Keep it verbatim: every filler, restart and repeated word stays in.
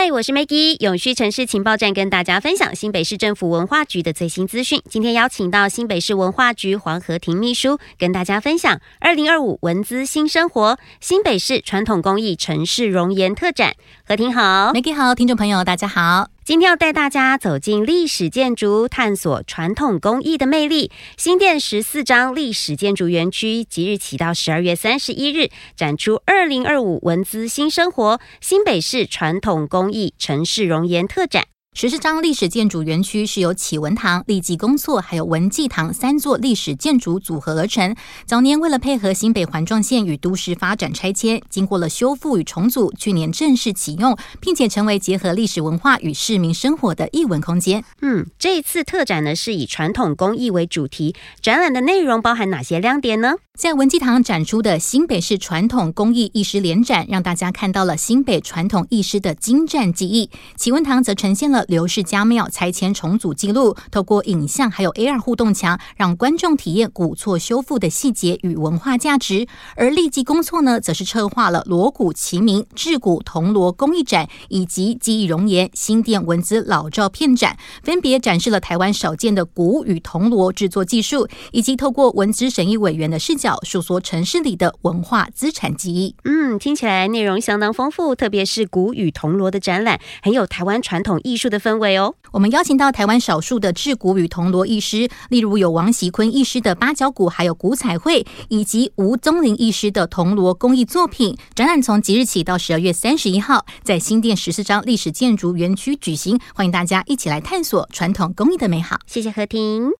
嗨，我是 Maggie， 永续城市情报站跟大家分享新北市政府文化局的最新资讯。今天邀请到新北市文化局黄和婷秘书，跟大家分享二零二五文资新生活新北市传统工艺城市容颜特展。和婷好。 Maggie 好，听众朋友大家好。 今天要带大家走进历史建筑，探索传统工艺的魅力。新店十四张历史建筑园区即日起到十二月三十一日展出二零二五文资新生活新北市传统工艺城市容颜特展。 十四张历史建筑园区是由启文堂、立技工错还有文纪堂三座历史建筑组合而成。早年为了配合新北环状线与都市发展拆迁，经过了修复与重组，去年正式启用，并且成为结合历史文化与市民生活的艺文空间。 嗯，这一次特展呢是以传统工艺为主题，展览的内容包含哪些亮点呢？ 在文纪堂展出的新北市传统工艺艺师联展，让大家看到了新北传统艺师的精湛技艺。启文堂则呈现了刘氏家庙拆迁重组记录，透过影像还有 A R 互动墙，让观众体验古厝修复的细节与文化价值。而立技工错呢，则是策划了锣鼓齐鸣、制鼓铜锣工艺展以及技艺容颜新店文资老照片展，分别展示了台湾少见的鼓与铜锣制作技术，以及透过文资审议委员的视角，述说城市里的文化资产记忆。 嗯，听起来内容相当丰富，特别是鼓与铜锣的展览，很有台湾传统艺术的氛围哦。 我们邀请到台湾少数的制鼓与铜锣艺师，例如有王习坤艺师的八角鼓，还有鼓彩绘，以及吴宗林艺师的铜锣工艺作品。展览从即日起到十二月三十一号，在新店十四张历史建筑园区举行，欢迎大家一起来探索传统工艺的美好。 谢谢和婷。